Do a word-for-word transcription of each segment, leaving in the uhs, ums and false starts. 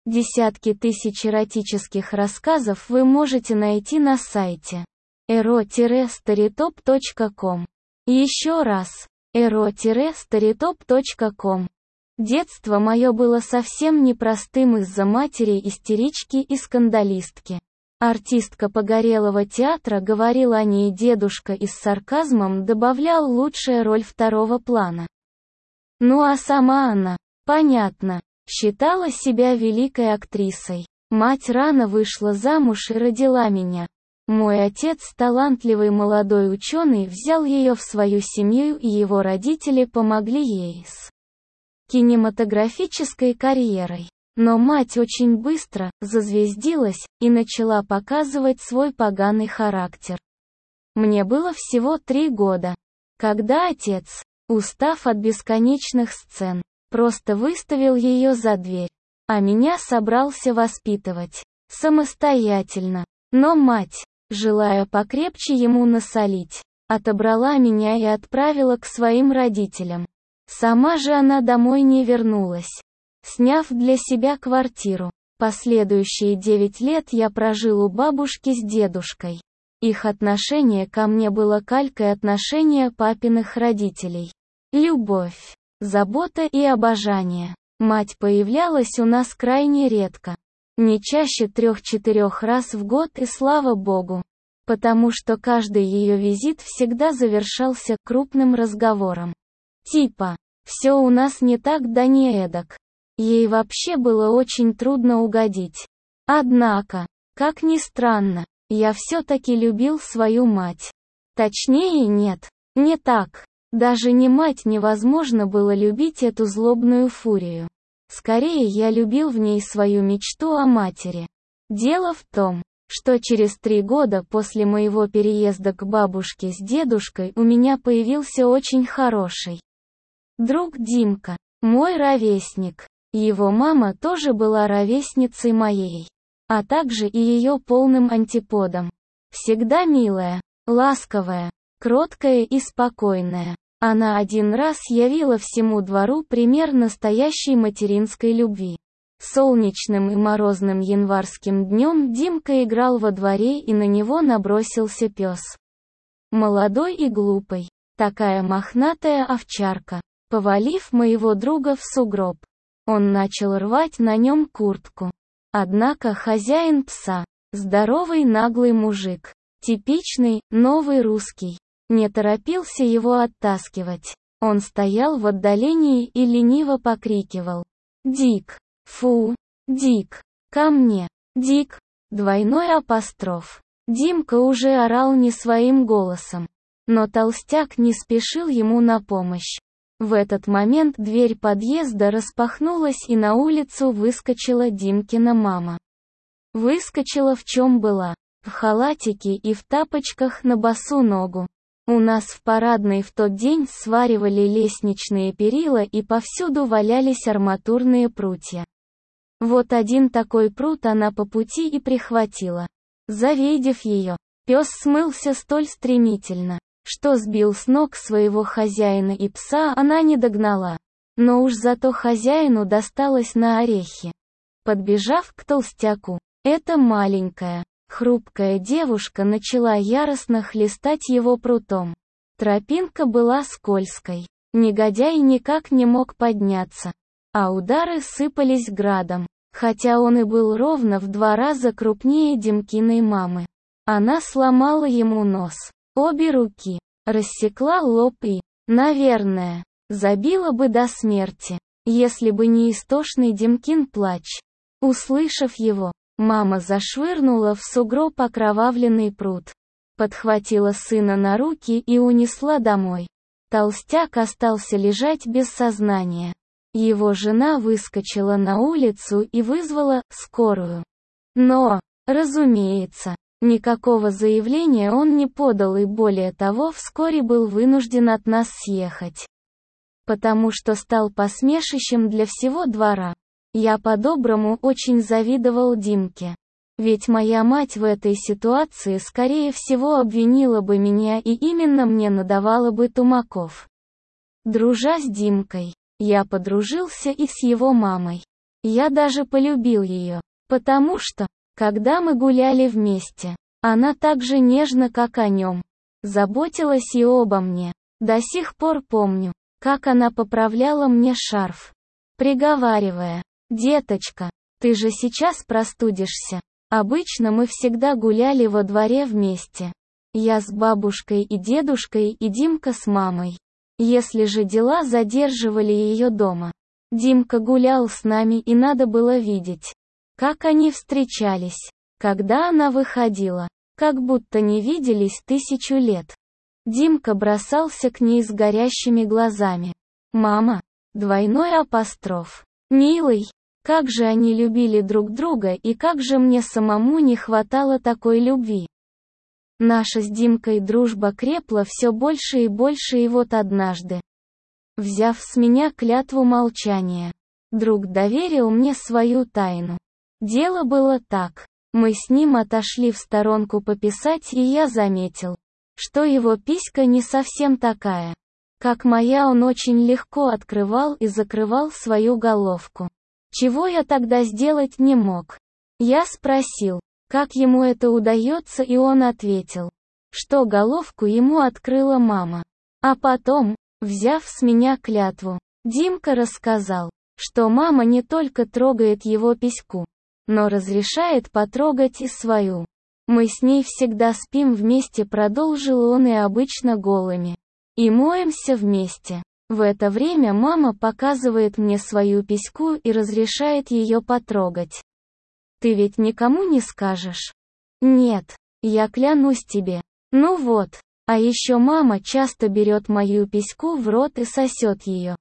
Десятки тысяч эротических рассказов вы можете найти на сайте эро старитоп точка ком. Еще раз, эро старитоп точка ком. Детство мое было совсем непростым из-за матери-истерички и скандалистки. Артистка погорелого театра говорила о ней дедушка и с сарказмом добавлял лучшая роль второго плана. Ну а сама она, понятно, считала себя великой актрисой. Мать рано вышла замуж и родила меня. Мой отец, талантливый молодой ученый, взял ее в свою семью, и его родители помогли ей с кинематографической карьерой. Но мать очень быстро зазвездилась и начала показывать свой поганый характер. Мне было всего три года, когда отец, устав от бесконечных сцен, просто выставил ее за дверь, а меня собрался воспитывать самостоятельно. Но мать, желая покрепче ему насолить, отобрала меня и отправила к своим родителям. Сама же она домой не вернулась, сняв для себя квартиру. Последующие девять лет я прожил у бабушки с дедушкой. Их отношение ко мне было калькой отношения папиных родителей. Любовь, забота и обожание. Мать появлялась у нас крайне редко. Не чаще трех-четырех раз в год, и слава богу. Потому что каждый ее визит всегда завершался крупным разговором. Типа, все у нас не так да не эдак. Ей вообще было очень трудно угодить. Однако, как ни странно, я все-таки любил свою мать. Точнее нет, не так. Даже не мать невозможно было любить эту злобную фурию. Скорее я любил в ней свою мечту о матери. Дело в том, что через три года после моего переезда к бабушке с дедушкой у меня появился очень хороший друг Димка, мой ровесник. Его мама тоже была ровесницей моей, а также и ее полным антиподом. Всегда милая, ласковая, кроткая и спокойная. Она один раз явила всему двору пример настоящей материнской любви. Солнечным и морозным январским днем Димка играл во дворе, и на него набросился пес. Молодой и глупый, такая мохнатая овчарка, повалив моего друга в сугроб. Он начал рвать на нем куртку. Однако хозяин пса, здоровый наглый мужик, типичный, новый русский, не торопился его оттаскивать. Он стоял в отдалении и лениво покрикивал: «Дик! Фу! Дик! Ко мне! Дик!» Двойной апостроф. Димка уже орал не своим голосом. Но толстяк не спешил ему на помощь. В этот момент дверь подъезда распахнулась, и на улицу выскочила Димкина мама. Выскочила в чем была, в халатике и в тапочках на босу ногу. У нас в парадной в тот день сваривали лестничные перила, и повсюду валялись арматурные прутья. Вот один такой прут она по пути и прихватила. Завидев ее, пес смылся столь стремительно, что сбил с ног своего хозяина, и пса она не догнала. Но уж зато хозяину досталось на орехи. Подбежав к толстяку, эта маленькая, хрупкая девушка начала яростно хлестать его прутом. Тропинка была скользкой. Негодяй никак не мог подняться, а удары сыпались градом, хотя он и был ровно в два раза крупнее Димкиной мамы. Она сломала ему нос, обе руки, рассекла лоб и, наверное, забила бы до смерти, если бы не истошный Димкин плач. Услышав его, мама зашвырнула в сугроб окровавленный пруд, подхватила сына на руки и унесла домой. Толстяк остался лежать без сознания. Его жена выскочила на улицу и вызвала скорую. Но, разумеется, никакого заявления он не подал, и более того, вскоре был вынужден от нас съехать. Потому что стал посмешищем для всего двора. Я по-доброму очень завидовал Димке. Ведь моя мать в этой ситуации скорее всего обвинила бы меня, и именно мне надавала бы тумаков. Дружа с Димкой, я подружился и с его мамой. Я даже полюбил ее, потому что, когда мы гуляли вместе, она так же нежно, как о нем, заботилась и обо мне. До сих пор помню, как она поправляла мне шарф, приговаривая: «Деточка, ты же сейчас простудишься». Обычно мы всегда гуляли во дворе вместе. Я с бабушкой и дедушкой и Димка с мамой. Если же дела задерживали ее дома, Димка гулял с нами, и надо было видеть, как они встречались, когда она выходила, как будто не виделись тысячу лет. Димка бросался к ней с горящими глазами. «Мама!» Двойной апостроф. «Милый!» Как же они любили друг друга, и как же мне самому не хватало такой любви. Наша с Димкой дружба крепла все больше и больше, и вот однажды, взяв с меня клятву молчания, друг доверил мне свою тайну. Дело было так. Мы с ним отошли в сторонку пописать, и я заметил, что его писька не совсем такая, как моя. Он очень легко открывал и закрывал свою головку. Чего я тогда сделать не мог. Я спросил, как ему это удается, и он ответил, что головку ему открыла мама. А потом, взяв с меня клятву, Димка рассказал, что мама не только трогает его письку, но разрешает потрогать и свою. Мы с ней всегда спим вместе, продолжил он, и обычно голыми. И моемся вместе. В это время мама показывает мне свою письку и разрешает ее потрогать. Ты ведь никому не скажешь? Нет, я клянусь тебе. Ну вот, а еще мама часто берет мою письку в рот и сосет ее.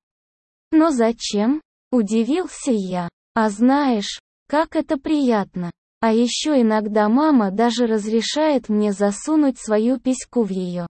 Но зачем? Удивился я. А знаешь, как это приятно. А еще иногда мама даже разрешает мне засунуть свою письку в ее.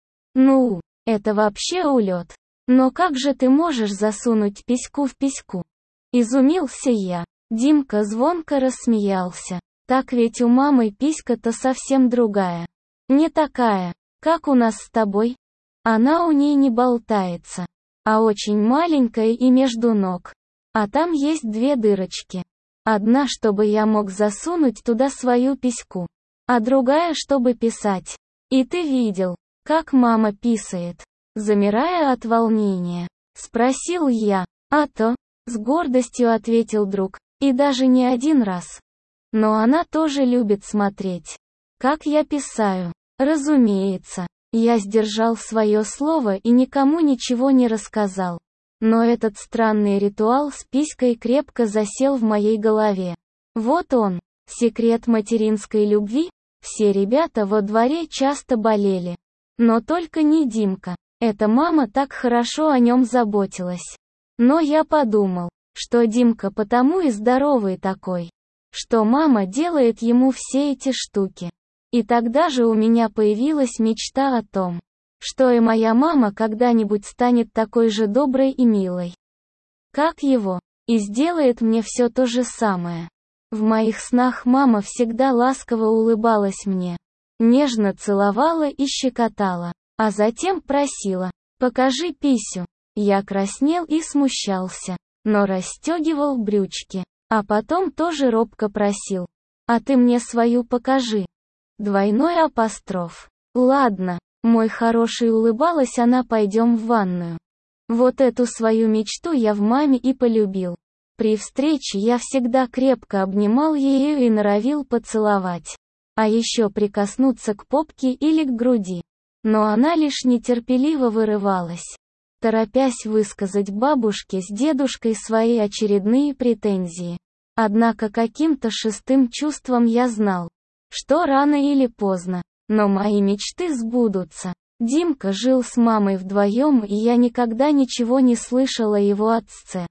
Ну, это вообще улет. Но как же ты можешь засунуть письку в письку? Изумился я. Димка звонко рассмеялся. Так ведь у мамы писька-то совсем другая. Не такая, как у нас с тобой. Она у ней не болтается, а очень маленькая и между ног. А там есть две дырочки. Одна, чтобы я мог засунуть туда свою письку, а другая, чтобы писать. И ты видел, как мама писает? Замирая от волнения, спросил я. А то, с гордостью ответил друг, и даже не один раз. Но она тоже любит смотреть, как я писаю. Разумеется, я сдержал свое слово и никому ничего не рассказал. Но этот странный ритуал с писькой крепко засел в моей голове. Вот он, секрет материнской любви. Все ребята во дворе часто болели. Но только не Димка. Эта мама так хорошо о нем заботилась. Но я подумал, что Димка потому и здоровый такой, что мама делает ему все эти штуки. И тогда же у меня появилась мечта о том, что и моя мама когда-нибудь станет такой же доброй и милой, как его, и сделает мне все то же самое. В моих снах мама всегда ласково улыбалась мне, нежно целовала и щекотала, а затем просила: «Покажи писю». Я краснел и смущался, но расстегивал брючки, а потом тоже робко просил: «А ты мне свою покажи». Двойной апостроф. «Ладно, мой хороший», улыбалась она, «пойдем в ванную». Вот эту свою мечту я в маме и полюбил. При встрече я всегда крепко обнимал ее и норовил поцеловать. А еще прикоснуться к попке или к груди. Но она лишь нетерпеливо вырывалась, торопясь высказать бабушке с дедушкой свои очередные претензии. Однако каким-то шестым чувством я знал, что рано или поздно, но мои мечты сбудутся. Димка жил с мамой вдвоем, и я никогда ничего не слышала о его отце.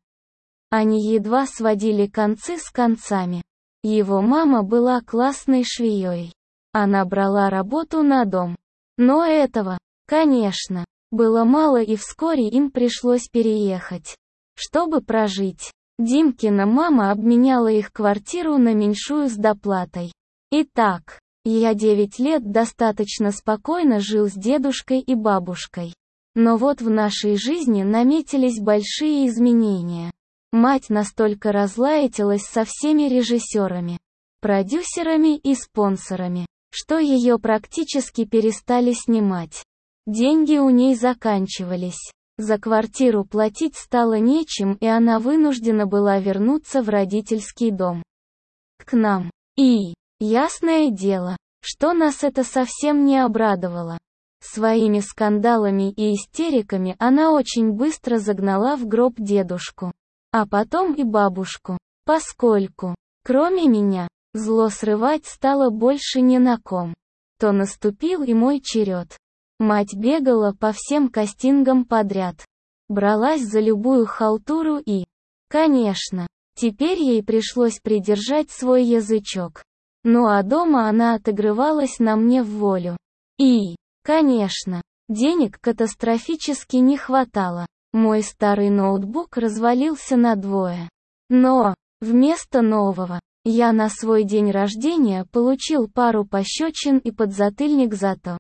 Они едва сводили концы с концами. Его мама была классной швеей. Она брала работу на дом. Но этого, конечно, было мало, и вскоре им пришлось переехать, чтобы прожить. Димкина мама обменяла их квартиру на меньшую с доплатой. Итак, я девять лет достаточно спокойно жил с дедушкой и бабушкой. Но вот в нашей жизни наметились большие изменения. Мать настолько разлаятилась со всеми режиссерами, продюсерами и спонсорами, что ее практически перестали снимать. Деньги у ней заканчивались. За квартиру платить стало нечем, и она вынуждена была вернуться в родительский дом. К нам. И, ясное дело, что нас это совсем не обрадовало. Своими скандалами и истериками она очень быстро загнала в гроб дедушку, а потом и бабушку, поскольку, кроме меня, зло срывать стало больше ни на ком. То наступил и мой черед. Мать бегала по всем кастингам подряд, бралась за любую халтуру и, конечно, теперь ей пришлось придержать свой язычок. Ну а дома она отыгрывалась на мне в волю. И, конечно, денег катастрофически не хватало. Мой старый ноутбук развалился надвое. Но, вместо нового, я на свой день рождения получил пару пощечин и подзатыльник за то,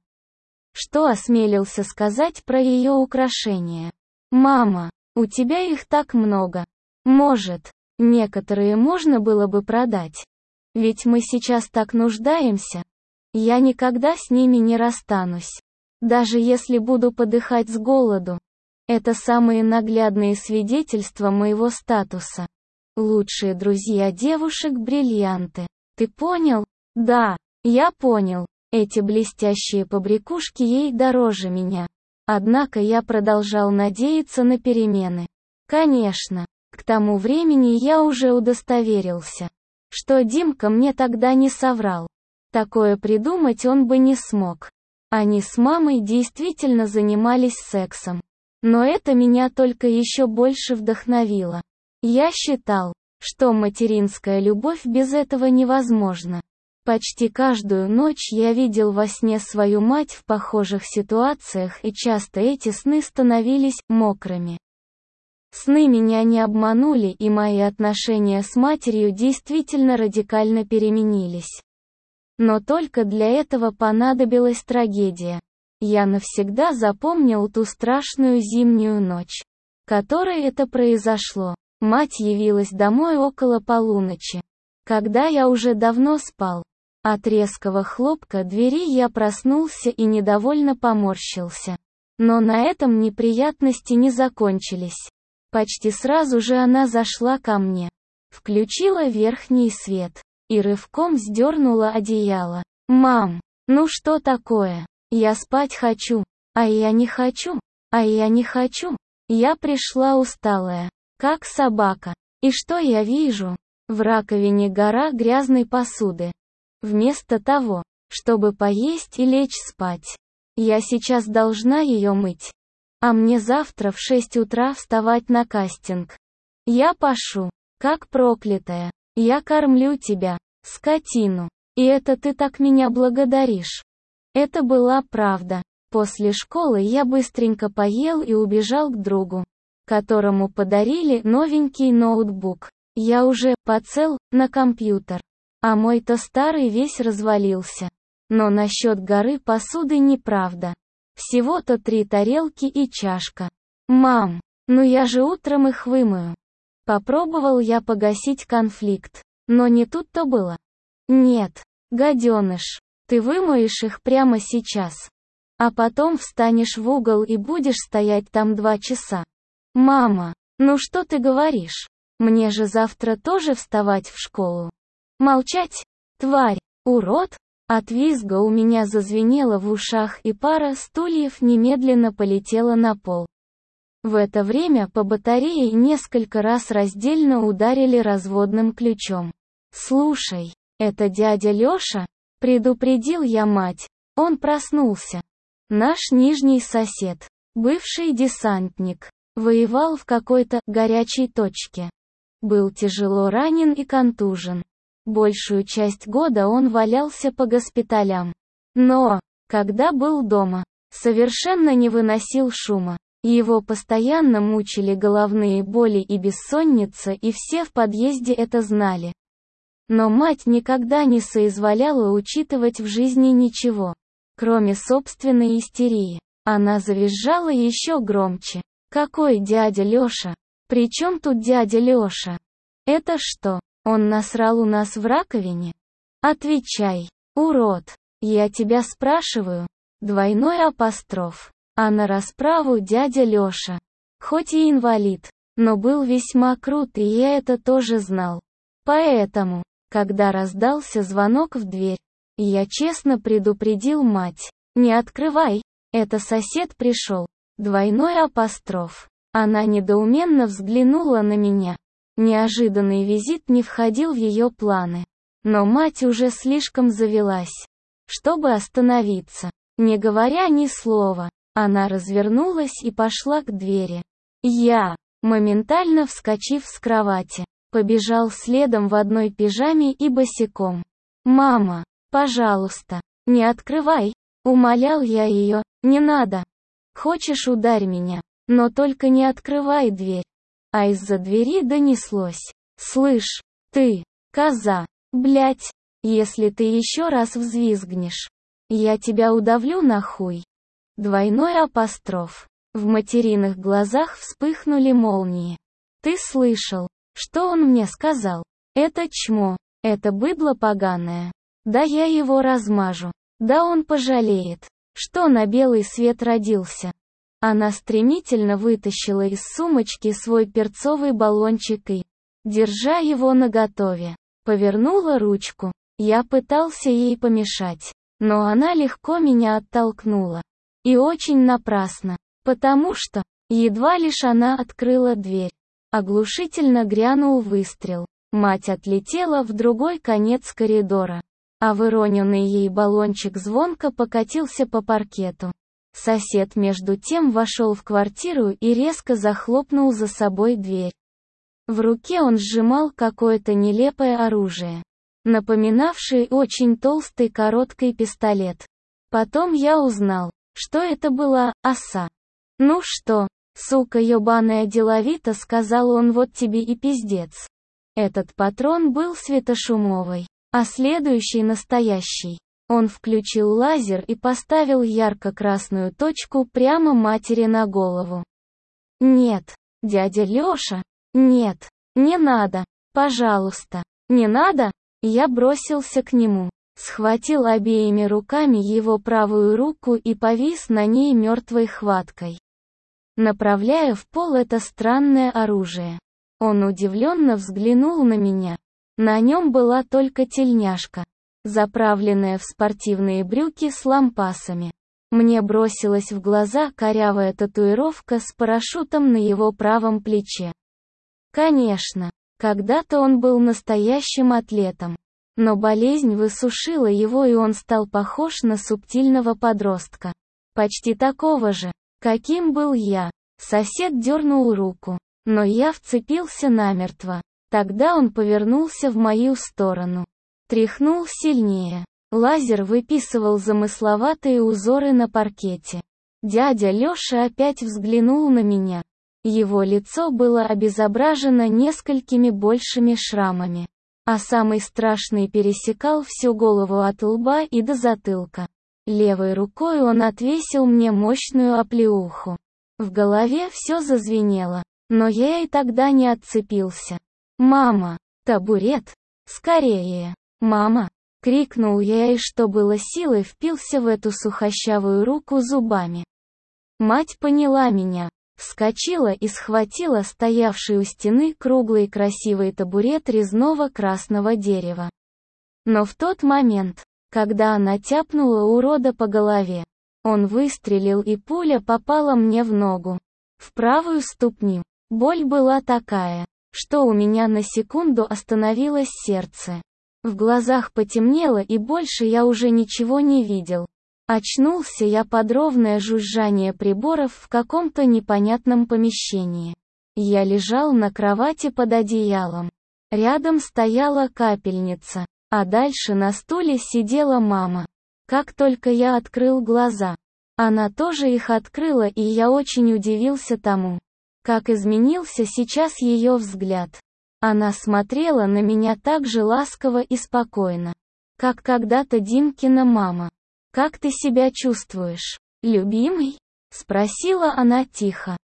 что осмелился сказать про ее украшения. «Мама, у тебя их так много. Может, некоторые можно было бы продать? Ведь мы сейчас так нуждаемся. Я никогда с ними не расстанусь. Даже если буду подыхать с голоду. Это самые наглядные свидетельства моего статуса. Лучшие друзья девушек — бриллианты. Ты понял?» «Да, я понял. Эти блестящие побрякушки ей дороже меня». Однако я продолжал надеяться на перемены. Конечно, к тому времени я уже удостоверился, что Димка мне тогда не соврал. Такое придумать он бы не смог. Они с мамой действительно занимались сексом. Но это меня только еще больше вдохновило. Я считал, что материнская любовь без этого невозможна. Почти каждую ночь я видел во сне свою мать в похожих ситуациях, и часто эти сны становились мокрыми. Сны меня не обманули, и мои отношения с матерью действительно радикально переменились. Но только для этого понадобилась трагедия. Я навсегда запомнил ту страшную зимнюю ночь, в которой это произошло. Мать явилась домой около полуночи, когда я уже давно спал. От резкого хлопка двери я проснулся и недовольно поморщился. Но на этом неприятности не закончились. Почти сразу же она зашла ко мне, включила верхний свет и рывком сдернула одеяло. «Мам, ну что такое? Я спать хочу, а я не хочу, а я не хочу». Я пришла усталая, как собака. И что я вижу? В раковине гора грязной посуды. Вместо того, чтобы поесть и лечь спать, я сейчас должна ее мыть. А мне завтра в шесть утра вставать на кастинг. Я пашу, как проклятая. Я кормлю тебя, скотину. И это ты так меня благодаришь. Это была правда. После школы я быстренько поел и убежал к другу, которому подарили новенький ноутбук. Я уже подсел на компьютер. А мой-то старый весь развалился. Но насчет горы посуды неправда. Всего-то три тарелки и чашка. «Мам, ну я же утром их вымою». Попробовал я погасить конфликт. Но не тут-то было. «Нет, гаденыш, ты вымоешь их прямо сейчас. А потом встанешь в угол и будешь стоять там два часа». «Мама, ну что ты говоришь? Мне же завтра тоже вставать в школу». «Молчать, тварь, урод!» От визга у меня зазвенело в ушах, и пара стульев немедленно полетела на пол. В это время по батарее несколько раз раздельно ударили разводным ключом. «Слушай, это дядя Лёша?» — предупредил я мать. Он проснулся. Наш нижний сосед, бывший десантник, воевал в какой-то горячей точке. Был тяжело ранен и контужен. Большую часть года он валялся по госпиталям. Но, когда был дома, совершенно не выносил шума. Его постоянно мучили головные боли и бессонница, и все в подъезде это знали. Но мать никогда не соизволяла учитывать в жизни ничего, кроме собственной истерии. Она завизжала еще громче. «Какой дядя Лёша? «При чем тут дядя Лёша? Это что, он насрал у нас в раковине? Отвечай, урод, я тебя спрашиваю». Двойной апостроф. А на расправу дядя Лёша, хоть и инвалид, но был весьма крут, и я это тоже знал. Поэтому, когда раздался звонок в дверь, я честно предупредил мать: «Не открывай, это сосед пришел». Двойной апостроф. Она недоуменно взглянула на меня. Неожиданный визит не входил в ее планы. Но мать уже слишком завелась, чтобы остановиться. Не говоря ни слова, она развернулась и пошла к двери. Я, моментально вскочив с кровати, побежал следом в одной пижаме и босиком. «Мама, пожалуйста, не открывай», — умолял я ее. «Не надо. Хочешь, ударь меня, но только не открывай дверь». А из-за двери донеслось: «Слышь, ты, коза, блять, если ты еще раз взвизгнешь, я тебя удавлю нахуй». Двойной апостроф. В материных глазах вспыхнули молнии. «Ты слышал, что он мне сказал? Это чмо, это быдло поганое. Да я его размажу. Да он пожалеет, что на белый свет родился». Она стремительно вытащила из сумочки свой перцовый баллончик и, держа его наготове, повернула ручку. Я пытался ей помешать, но она легко меня оттолкнула. И очень напрасно, потому что, едва лишь она открыла дверь, оглушительно грянул выстрел. Мать отлетела в другой конец коридора, а выроненный ей баллончик звонко покатился по паркету. Сосед между тем вошел в квартиру и резко захлопнул за собой дверь. В руке он сжимал какое-то нелепое оружие, напоминавшее очень толстый короткий пистолет. Потом я узнал, что это была оса. «Ну что, сука ёбаная, деловито сказал он, вот тебе и пиздец». Этот патрон был светошумовый, а следующий настоящий. Он включил лазер и поставил ярко-красную точку прямо матери на голову. «Нет, дядя Лёша, нет, не надо, пожалуйста, не надо!» Я бросился к нему, схватил обеими руками его правую руку и повис на ней мертвой хваткой, направляя в пол это странное оружие. Он удивленно взглянул на меня. На нем была только тельняшка, заправленная в спортивные брюки с лампасами. Мне бросилась в глаза корявая татуировка с парашютом на его правом плече. Конечно, когда-то он был настоящим атлетом, но болезнь высушила его, и он стал похож на субтильного подростка. Почти такого же, каким был я. Сосед дернул руку, но я вцепился намертво. Тогда он повернулся в мою сторону. Тряхнул сильнее. Лазер выписывал замысловатые узоры на паркете. Дядя Лёша опять взглянул на меня. Его лицо было обезображено несколькими большими шрамами, а самый страшный пересекал всю голову от лба и до затылка. Левой рукой он отвесил мне мощную оплеуху. В голове все зазвенело, но я и тогда не отцепился. «Мама! Табурет! Скорее! Мама!» — крикнул я и что было силой впился в эту сухощавую руку зубами. Мать поняла меня, вскочила и схватила стоявший у стены круглый красивый табурет резного красного дерева. Но в тот момент, когда она тяпнула урода по голове, он выстрелил, и пуля попала мне в ногу, в правую ступню. Боль была такая, что у меня на секунду остановилось сердце. В глазах потемнело, и больше я уже ничего не видел. Очнулся я под ровное жужжание приборов в каком-то непонятном помещении. Я лежал на кровати под одеялом. Рядом стояла капельница, а дальше на стуле сидела мама. Как только я открыл глаза, она тоже их открыла, и я очень удивился тому, как изменился сейчас ее взгляд. Она смотрела на меня так же ласково и спокойно, как когда-то Димкина мама. «Как ты себя чувствуешь, любимый?» — спросила она тихо.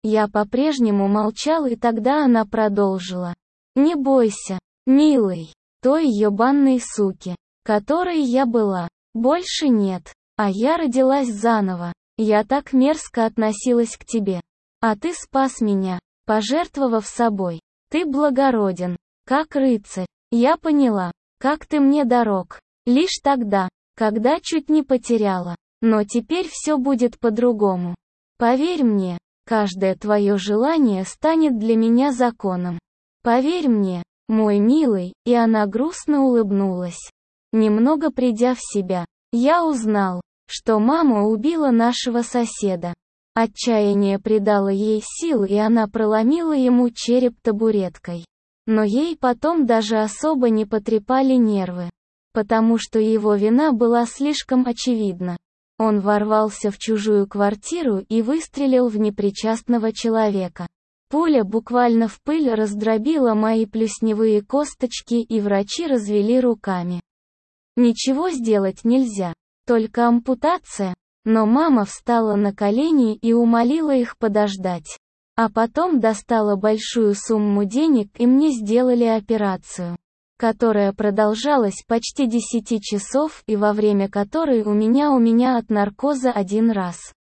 Я по-прежнему молчал, и тогда она продолжила. «Не бойся, милый, той ёбанной суки, которой я была, больше нет, а я родилась заново. Я так мерзко относилась к тебе. А ты спас меня, пожертвовав собой. Ты благороден, как рыцарь. Я поняла, как ты мне дорог. Лишь тогда, когда чуть не потеряла. Но теперь все будет по-другому. Поверь мне, каждое твое желание станет для меня законом. Поверь мне, мой милый», и она грустно улыбнулась. Немного придя в себя, я узнал, что мама убила нашего соседа. Отчаяние придало ей сил, и она проломила ему череп табуреткой. Но ей потом даже особо не потрепали нервы, потому что его вина была слишком очевидна. Он ворвался в чужую квартиру и выстрелил в непричастного человека. Пуля буквально в пыль раздробила мои плюсневые косточки, и врачи развели руками. Ничего сделать нельзя, только ампутация, но мама встала на колени и умолила их подождать. А потом достала большую сумму денег, и мне сделали операцию, которая продолжалась почти десять часов, и во время которой у меня у меня от наркоза один раз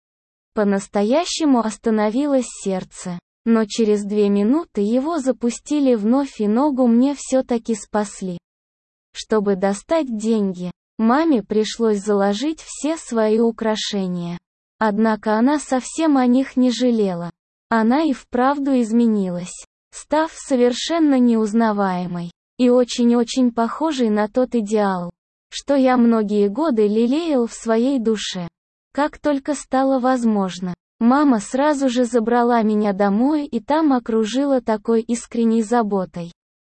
по-настоящему остановилось сердце. Но через две минуты его запустили вновь, и ногу мне все-таки спасли. Чтобы достать деньги, маме пришлось заложить все свои украшения. Однако она совсем о них не жалела. Она и вправду изменилась, став совершенно неузнаваемой и очень-очень похожей на тот идеал, что я многие годы лелеял в своей душе. Как только стало возможно, мама сразу же забрала меня домой и там окружила такой искренней заботой,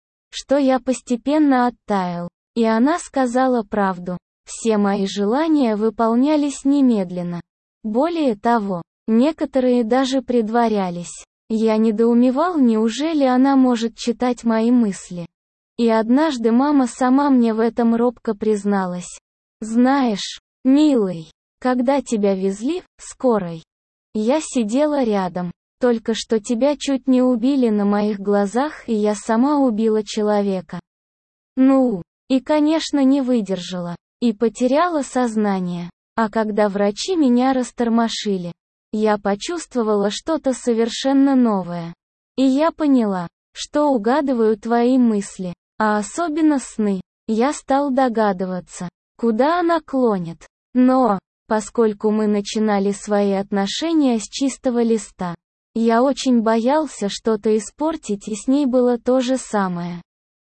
что я постепенно оттаял. И она сказала правду. Все мои желания выполнялись немедленно. Более того, некоторые даже предварялись. Я недоумевал, неужели она может читать мои мысли. И однажды мама сама мне в этом робко призналась. «Знаешь, милый, когда тебя везли в скорой, я сидела рядом. Только что тебя чуть не убили на моих глазах, и я сама убила человека. Ну, и, конечно, не выдержала. И потеряла сознание. А когда врачи меня растормошили, я почувствовала что-то совершенно новое. И я поняла, что угадываю твои мысли, а особенно сны. Я стал догадываться, куда она клонит. Но, поскольку мы начинали свои отношения с чистого листа, я очень боялся что-то испортить, и с ней было то же самое.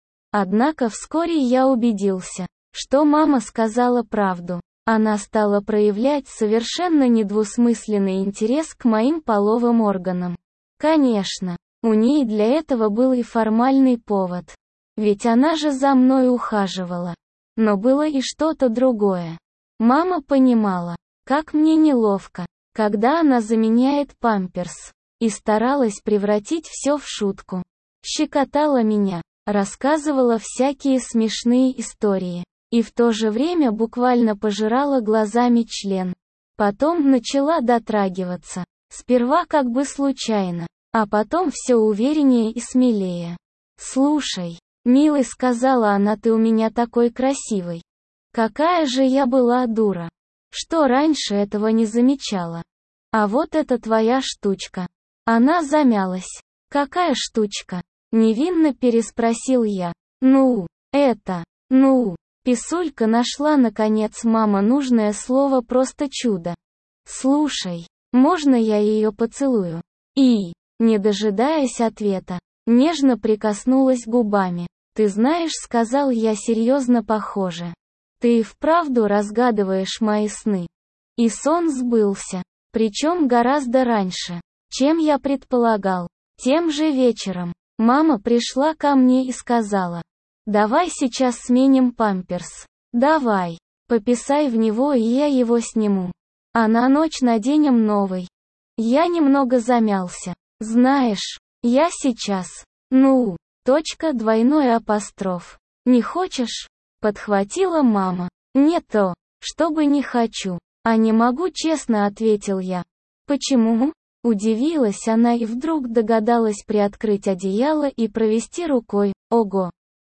Однако вскоре я убедился, что мама сказала правду. Она стала проявлять совершенно недвусмысленный интерес к моим половым органам. Конечно, у ней для этого был и формальный повод. Ведь она же за мной ухаживала. Но было и что-то другое. Мама понимала, как мне неловко, когда она заменяет памперс, и старалась превратить все в шутку. Щекотала меня, рассказывала всякие смешные истории, и в то же время буквально пожирала глазами член. Потом начала дотрагиваться, сперва как бы случайно, а потом все увереннее и смелее. «Слушай, милый», — сказала она, — «ты у меня такой красивый. Какая же я была дура, что раньше этого не замечала. А вот это твоя штучка». Она замялась. «Какая штучка?» — невинно переспросил я. «Ну, это, ну...» Писулька нашла наконец мама нужное слово, просто чудо. «Слушай, можно я ее поцелую?» И, не дожидаясь ответа, нежно прикоснулась губами. «Ты знаешь», — сказал я серьезно, — «похоже, ты и вправду разгадываешь мои сны». И сон сбылся, причем гораздо раньше, чем я предполагал. Тем же вечером мама пришла ко мне и сказала: «Давай сейчас сменим памперс. Давай, пописай в него, и я его сниму. А на ночь наденем новый». Я немного замялся. «Знаешь, я сейчас... Ну, точка, двойной апостроф. Не хочешь?» — подхватила мама. «Не то, чтобы не хочу, а не могу», — честно ответил я. «Почему?» Удивилась она и вдруг догадалась приоткрыть одеяло и провести рукой. Ого!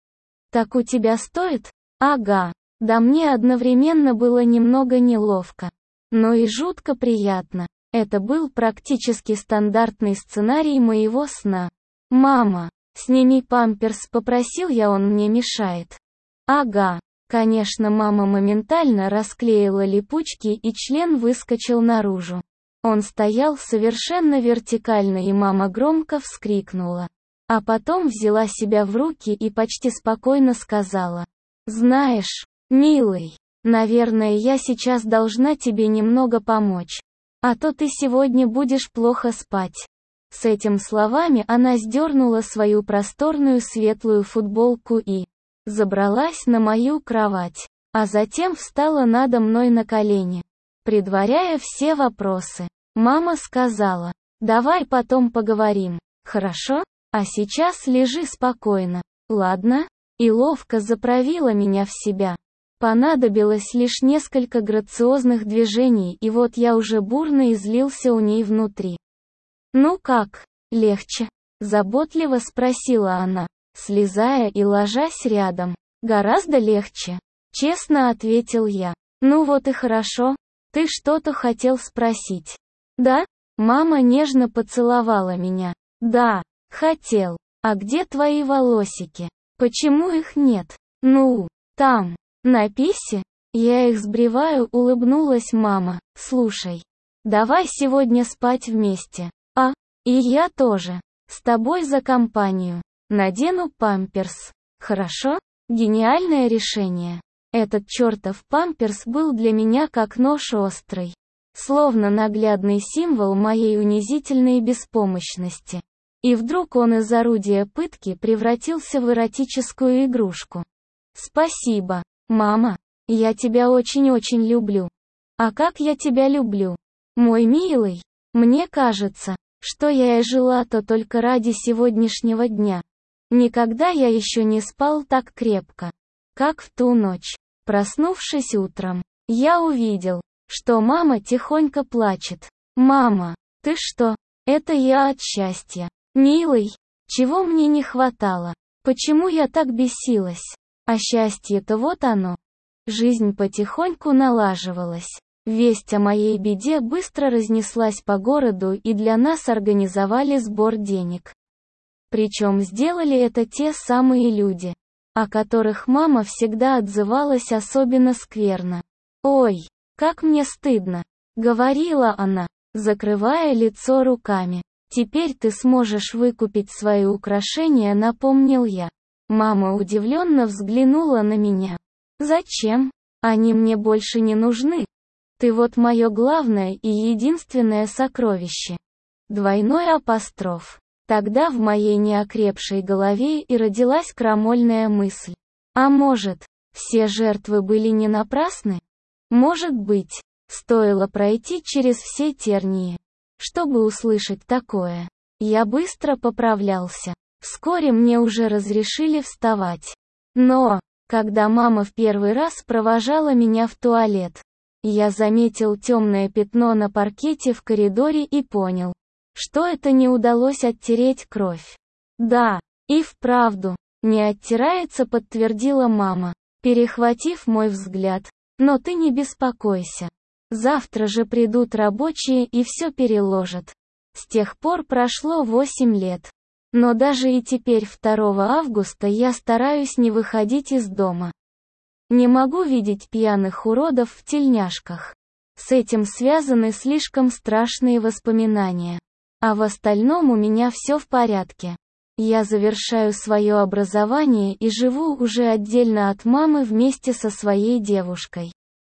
Так у тебя стоит? Ага. Да мне одновременно было немного неловко, но и жутко приятно. Это был практически стандартный сценарий моего сна. «Мама, сними памперс», попросил я, он мне мешает. Ага. Конечно, мама моментально расклеила липучки и член выскочил наружу. Он стоял совершенно вертикально и мама громко вскрикнула. А потом взяла себя в руки и почти спокойно сказала: «Знаешь, милый, наверное, я сейчас должна тебе немного помочь. А то ты сегодня будешь плохо спать». С этими словами она сдернула свою просторную светлую футболку и забралась на мою кровать, а затем встала надо мной на колени, предваряя все вопросы. Мама сказала: «Давай потом поговорим, хорошо? А сейчас лежи спокойно, ладно?» И ловко заправила меня в себя. Понадобилось лишь несколько грациозных движений, и вот я уже бурно излился у ней внутри. «Ну как, легче?» — заботливо спросила она, слезая и ложась рядом. «Гораздо легче», — честно ответил я. «Ну вот и хорошо. Ты что-то хотел спросить?» «Да?» — мама нежно поцеловала меня. «Да, хотел. А где твои волосики? Почему их нет?» «Ну, там, на писе. Я их сбриваю», — улыбнулась мама. «Слушай, давай сегодня спать вместе. А, и я тоже. С тобой за компанию. Надену памперс. Хорошо?» Гениальное решение. Этот чертов памперс был для меня как нож острый. Словно наглядный символ моей унизительной беспомощности. И вдруг он из орудия пытки превратился в эротическую игрушку. «Спасибо, мама. Я тебя очень-очень люблю». «А как я тебя люблю, мой милый? Мне кажется, что я и жила-то только ради сегодняшнего дня. Никогда я еще не спал так крепко, как в ту ночь». Проснувшись утром, я увидел, что мама тихонько плачет. «Мама, ты что?» «Это я от счастья. Милый, чего мне не хватало? Почему я так бесилась? А счастье-то вот оно». Жизнь потихоньку налаживалась. Весть о моей беде быстро разнеслась по городу, и для нас организовали сбор денег. Причем сделали это те самые люди, о которых мама всегда отзывалась особенно скверно. «Ой, как мне стыдно», — говорила она, закрывая лицо руками. «Теперь ты сможешь выкупить свои украшения», — напомнил я. Мама удивленно взглянула на меня. «Зачем? Они мне больше не нужны. Ты вот мое главное и единственное сокровище». Двойной апостроф. Тогда в моей неокрепшей голове и родилась крамольная мысль. А может, все жертвы были не напрасны? Может быть, стоило пройти через все тернии, чтобы услышать такое. Я быстро поправлялся. Вскоре мне уже разрешили вставать. Но, когда мама в первый раз провожала меня в туалет, я заметил темное пятно на паркете в коридоре и понял, что это не удалось оттереть кровь. «Да, и вправду, не оттирается», — подтвердила мама, перехватив мой взгляд. «Но ты не беспокойся. Завтра же придут рабочие и все переложат». С тех пор прошло восемь лет. Но даже и теперь, второго августа, я стараюсь не выходить из дома. Не могу видеть пьяных уродов в тельняшках. С этим связаны слишком страшные воспоминания. А в остальном у меня все в порядке. Я завершаю свое образование и живу уже отдельно от мамы вместе со своей девушкой.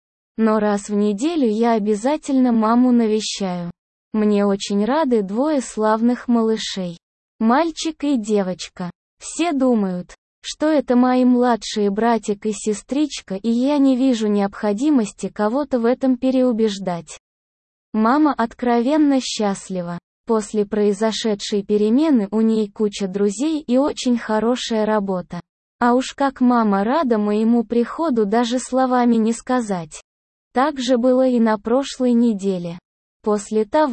Но раз в неделю я обязательно маму навещаю. Мне очень рады двое славных малышей. Мальчик и девочка. Все думают, что это мои младшие братик и сестричка, и я не вижу необходимости кого-то в этом переубеждать. Мама откровенно счастлива. После произошедшей перемены у ней куча друзей и очень хорошая работа. А уж как мама рада моему приходу, даже словами не сказать. Так же было и на прошлой неделе. После того,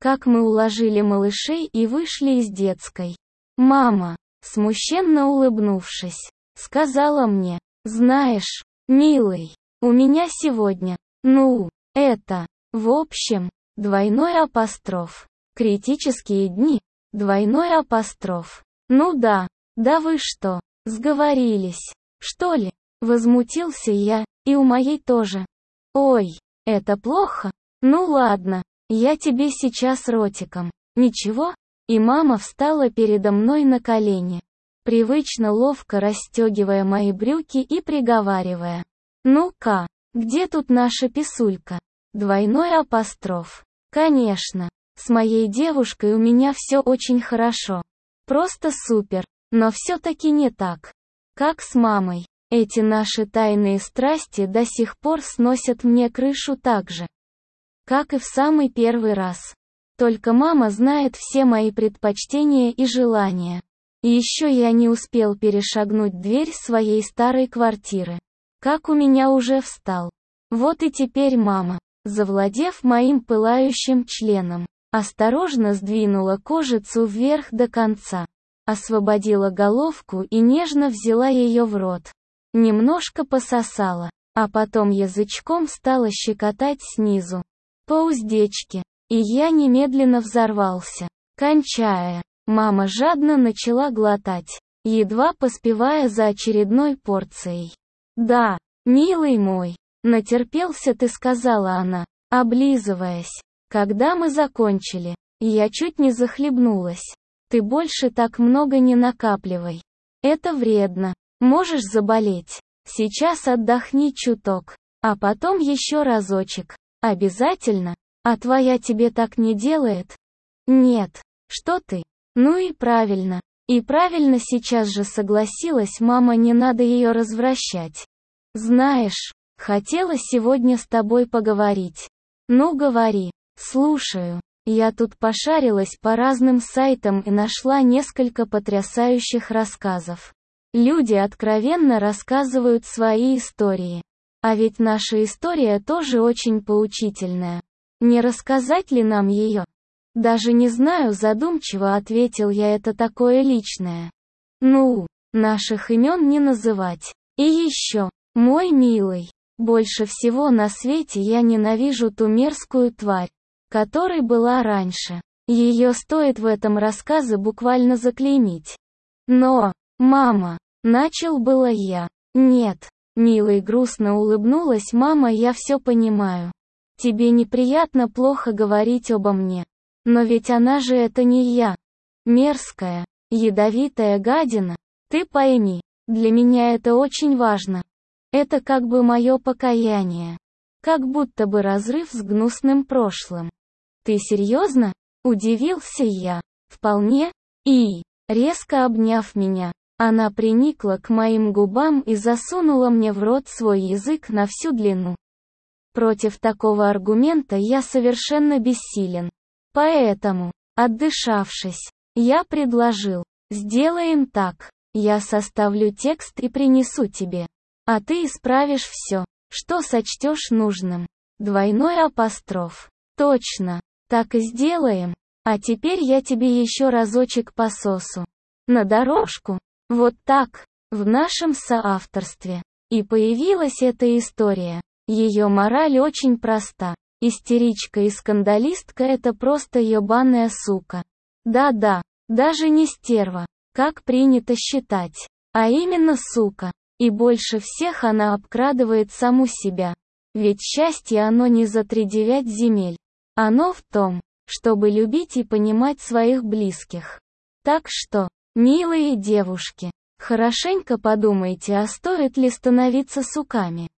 как мы уложили малышей и вышли из детской. Мама, смущенно улыбнувшись, сказала мне: «Знаешь, милый, у меня сегодня, ну, это, в общем, двойной апостроф. Критические дни, двойной апостроф. Ну да, да вы что, сговорились, что ли?» Возмутился я, и у моей тоже. «Ой, это плохо? Ну ладно, я тебе сейчас ротиком. Ничего?» И мама встала передо мной на колени, привычно ловко расстегивая мои брюки и приговаривая: «Ну-ка, где тут наша писулька?» Двойной апостроф. Конечно, с моей девушкой у меня все очень хорошо. Просто супер, но все-таки не так, как с мамой. Эти наши тайные страсти до сих пор сносят мне крышу так же, как и в самый первый раз. Только мама знает все мои предпочтения и желания. И еще я не успел перешагнуть дверь своей старой квартиры, как у меня уже встал. Вот и теперь мама, завладев моим пылающим членом, осторожно сдвинула кожицу вверх до конца, освободила головку и нежно взяла ее в рот. Немножко пососала, а потом язычком стала щекотать снизу, по уздечке, и я немедленно взорвался, кончая. Мама жадно начала глотать, едва поспевая за очередной порцией. «Да, милый мой, натерпелся ты», — сказала она, облизываясь. Когда мы закончили, я чуть не захлебнулась. «Ты больше так много не накапливай. Это вредно. Можешь заболеть. Сейчас отдохни чуток, а потом еще разочек. Обязательно? А твоя тебе так не делает?» «Нет. Что ты?» «Ну и правильно. И правильно сейчас же согласилась мама, не надо ее развращать. Знаешь, хотела сегодня с тобой поговорить». «Ну говори. Слушаю». Я тут пошарилась по разным сайтам и нашла несколько потрясающих рассказов. Люди откровенно рассказывают свои истории. А ведь наша история тоже очень поучительная. Не рассказать ли нам ее? «Даже не знаю», — задумчиво ответил я, — «это такое личное. Ну, наших имен не называть. И еще, мой милый, больше всего на свете я ненавижу ту мерзкую тварь, которой была раньше. Ее стоит в этом рассказе буквально заклеймить». «Но, мама», — начал было я. «Нет, милый», — грустно улыбнулась мама, — «я все понимаю. Тебе неприятно плохо говорить обо мне. Но ведь она же это не я. Мерзкая, ядовитая гадина. Ты пойми, для меня это очень важно. Это как бы мое покаяние. Как будто бы разрыв с гнусным прошлым». «Ты серьезно?» — удивился я. «Вполне». И, резко обняв меня, она приникла к моим губам и засунула мне в рот свой язык на всю длину. Против такого аргумента я совершенно бессилен. Поэтому, отдышавшись, я предложил: «Сделаем так. Я составлю текст и принесу тебе. А ты исправишь все, что сочтешь нужным». Двойной апостроф. «Точно. Так и сделаем. А теперь я тебе еще разочек пососу. На дорожку. Вот так, в нашем соавторстве». И появилась эта история. Ее мораль очень проста. Истеричка и скандалистка — это просто ебаная сука. Да-да, даже не стерва, как принято считать, а именно сука. И больше всех она обкрадывает саму себя. Ведь счастье оно не за тридевять земель. Оно в том, чтобы любить и понимать своих близких. Так что, милые девушки, хорошенько подумайте, а стоит ли становиться суками.